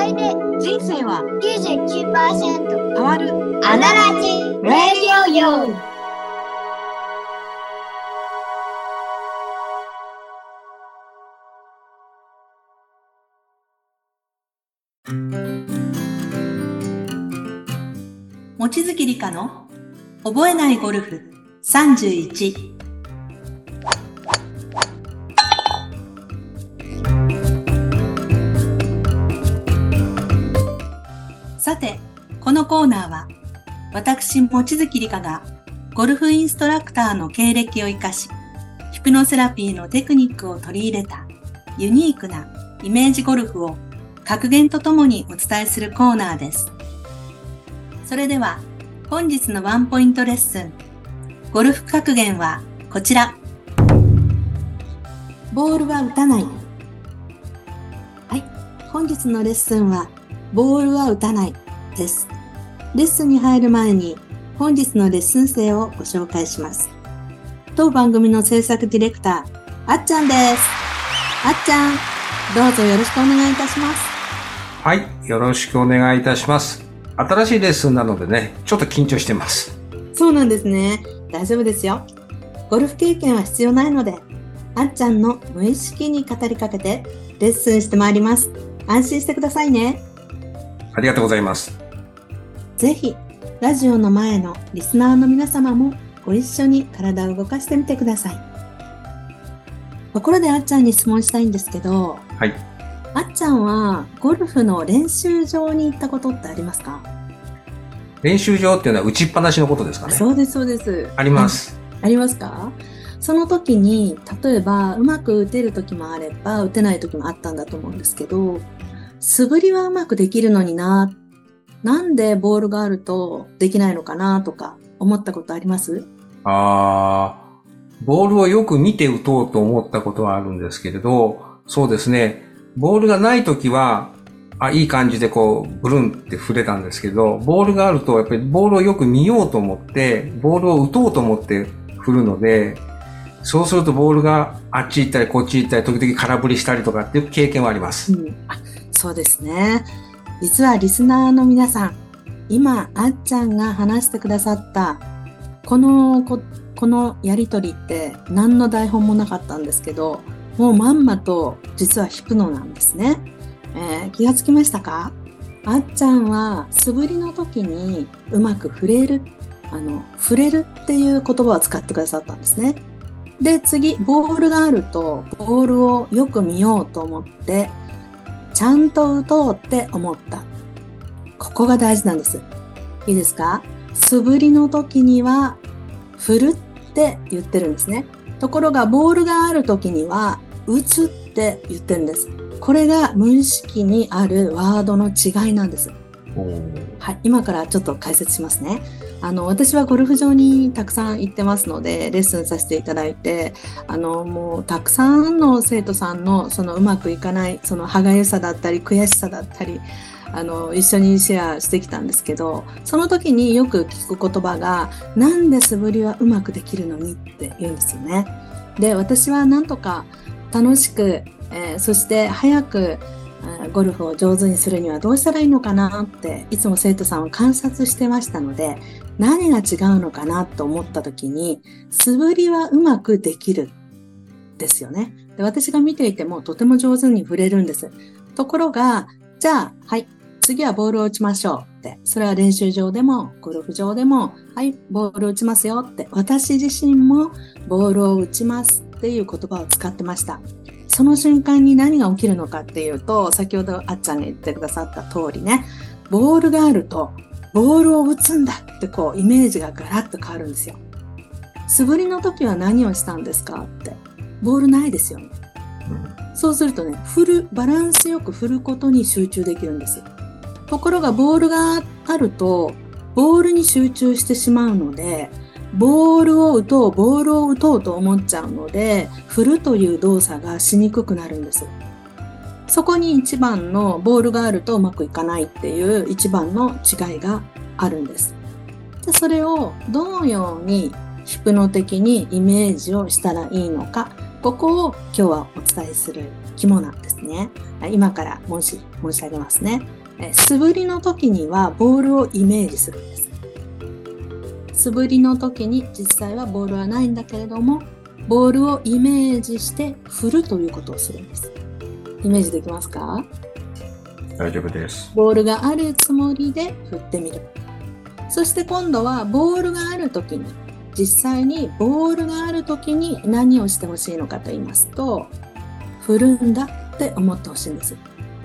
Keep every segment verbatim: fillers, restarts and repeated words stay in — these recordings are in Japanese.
態で人生はきゅうじゅうきゅうパーセント変わる。 アナラジラジオよ。 望月理香の覚えないゴルフさんじゅういち。さて、このコーナーは私望月理香がゴルフインストラクターの経歴を生かし、ヒプノセラピーのテクニックを取り入れたユニークなイメージゴルフを格言とともにお伝えするコーナーです。それでは本日のワンポイントレッスン、ゴルフ格言はこちら。ボールは打たない。はい、本日のレッスンはボールは打たないです。レッスンに入る前に本日のレッスン生をご紹介します。当番組の制作ディレクター、あっちゃんです。あっちゃん、どうぞよろしくお願いいたします。 はい、よろしくお願いいたします。新しいレッスンなのでね、ちょっと緊張してます。 そうなんですね。大丈夫ですよ。ゴルフ経験は必要ないので、あっちゃんの無意識に語りかけてレッスンしてまいります。安心してくださいね。 ありがとうございます。 ぜひ、ラジオの前のリスナーの皆様もご一緒に体を動かしてみてください。ところであっちゃんに質問したいんですけど、 はい。 あっちゃんはゴルフの練習場に行ったことってありますか？ 練習場っていうのは打ちっぱなしのことですかね。 そうです、そうです。 あります。 ありますか？その時に、例えばうまく打てる時もあれば打てない時もあったんだと思うんですけど、素振りはうまくできるのにな、なんでボールがあるとできないのかなとか思ったことあります？ あー、ボールをよく見て打とうと思ったことはあるんですけれど、そうですね、ボールがない時は、あ、いい感じでこう、ブルンって振れたんですけど、ボールがあると、やっぱりボールをよく見ようと思って、ボールを打とうと思って振るので、そうするとボールがあっち行ったりこっち行ったり、時々空振りしたりとかっていう経験はあります。 うん、あ、そうですね。実はリスナーの皆さん、今、あっちゃんが話してくださった、この、こ、このやりとりって何の台本もなかったんですけど、もうまんまと実はヒプノなんですね。えー、気がつきましたか？あっちゃんは素振りの時にうまく触れる、あの、触れるっていう言葉を使ってくださったんですね。で、次、ボールがあると、ボールをよく見ようと思って、ちゃんと打とうって思った。ここが大事なんです。いいですか？素振りの時には、振るって言ってるんですね。ところが、ボールがある時には、打つって言ってるんです。これが無意識にあるワードの違いなんです。はい、今からちょっと解説しますね。あの、私はゴルフ場にたくさん行ってますので、レッスンさせていただいて、あの、もうたくさんの生徒さんのそのうまくいかない、その歯がゆさだったり、悔しさだったり、あの、一緒にシェアしてきたんですけど、その時によく聞く言葉が、なんで素振りはうまくできるのにって言うんですよね。で、私はなんとか楽しく、えー、そして早くゴルフを上手にするにはどうしたらいいのかなっていつも生徒さんを観察してましたので、何が違うのかなと思った時に、素振りはうまくできるですよね。で、私が見ていてもとても上手に振れるんです。ところが、じゃあ、はい、次はボールを打ちましょうって、それは練習場でもゴルフ場でも、はい、ボールを打ちますよって、私自身もボールを打ちますっていう言葉を使ってました。その瞬間に何が起きるのかっていうと、先ほどあっちゃんが言ってくださった通りね、ボールがあると、ボールを打つんだってこう、イメージがガラッと変わるんですよ。素振りの時は何をしたんですかって、ボールないですよね。そうするとね、振る、バランスよく振ることに集中できるんですよ。ところがボールがあると、ボールに集中してしまうので、ボールを打とう、ボールを打とうと思っちゃうので、振るという動作がしにくくなるんです。そこに一番のボールがあるとうまくいかないっていう一番の違いがあるんです。で、それをどのようにヒプノ的にイメージをしたらいいのか、 ここを今日はお伝えする肝なんですね。今から申し、申し上げますね。素振りの時にはボールをイメージするんです。素振りの時に実際はボールはないんだけれども、ボールをイメージして振るということをするんです。イメージできますか？ 大丈夫です。 ボールがあるつもりで振ってみる。そして今度はボールがある時に、実際にボールがある時に何をしてほしいのかと言いますと、振るんだって思ってほしいんです。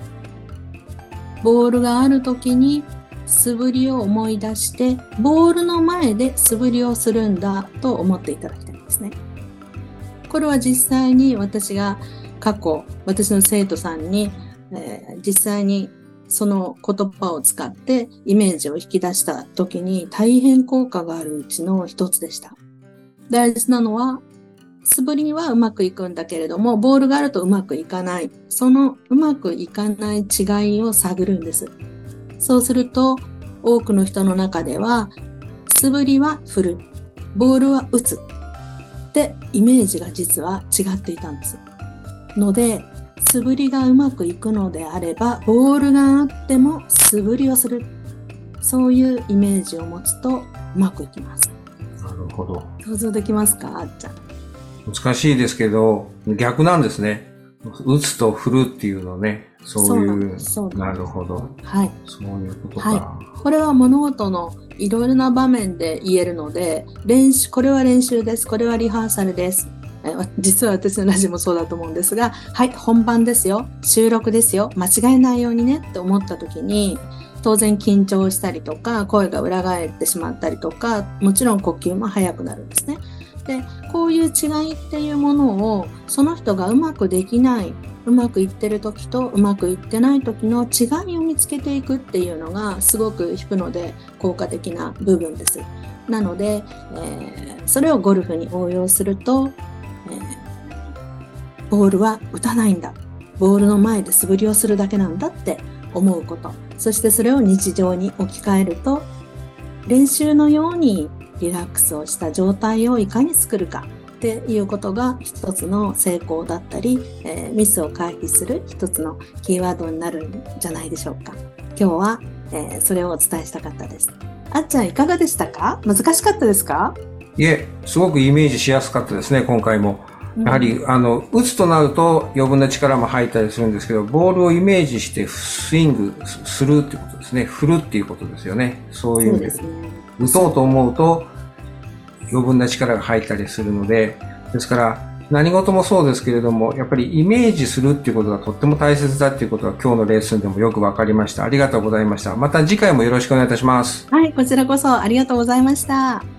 ボールがある時に素振りを思い出して、ボールの前で素振りをするんだと思っていただきたいんですね。これは実際に私が過去、私の生徒さんに、えー、実際にその言葉を使ってイメージを引き出した時に大変効果があるうちの一つでした。大事なのは、素振りはうまくいくんだけれども、ボールがあるとうまくいかない。そのうまくいかない違いを探るんです。そうすると、多くの人の中では、素振りは振る、ボールは打つってイメージが実は違っていたんです。ので、素振りがうまくいくのであれば、ボールがあっても素振りをする。そういうイメージを持つとうまくいきます。 なるほど。 想像できますか、あっちゃん。 難しいですけど、逆なんですね。打つと振るっていうのね。そういう。 そうなるほど。 はい。 そういうことか。 はい。これは物事のいろいろな場面で言えるので、練習、これは練習です。これはリハーサルです。実は私のラジオもそうだと思うんですが、はい、本番ですよ。収録ですよ。間違えないようにねって思った時に、当然緊張したりとか、声が裏返ってしまったりとか、もちろん呼吸も速くなるんですね。で、こういう違いっていうものを、その人がうまくできない、うまくいってる時とうまくいってない時の違いを見つけていくっていうのがすごくヒプノで効果的な部分です。なので、えー、それをゴルフに応用すると、えー、ボールは打たないんだ。ボールの前で素振りをするだけなんだって思うこと。そしてそれを日常に置き換えると、練習のようにリラックスをした状態をいかに作るかっていうことが一つの成功だったり、えー、ミスを回避する一つのキーワードになるんじゃないでしょうか。今日は、えー、それをお伝えしたかったです。あっちゃんいかがでしたか？難しかったですか？ いえ、すごくイメージしやすかったですね、今回も。やはり、うん、あの、打つとなると余分な力も入ったりするんですけど、ボールをイメージしてスイングするっていうことですね。振るっていうことですよね。そういう意味で。そうですね。打とうと思うと余分な力が入ったりするので、ですから何事もそうですけれども、やっぱりイメージするっていうことがとっても大切だっていうことが今日のレッスンでもよくわかりました。ありがとうございました。また次回もよろしくお願いいたします。 はい、こちらこそありがとうございました。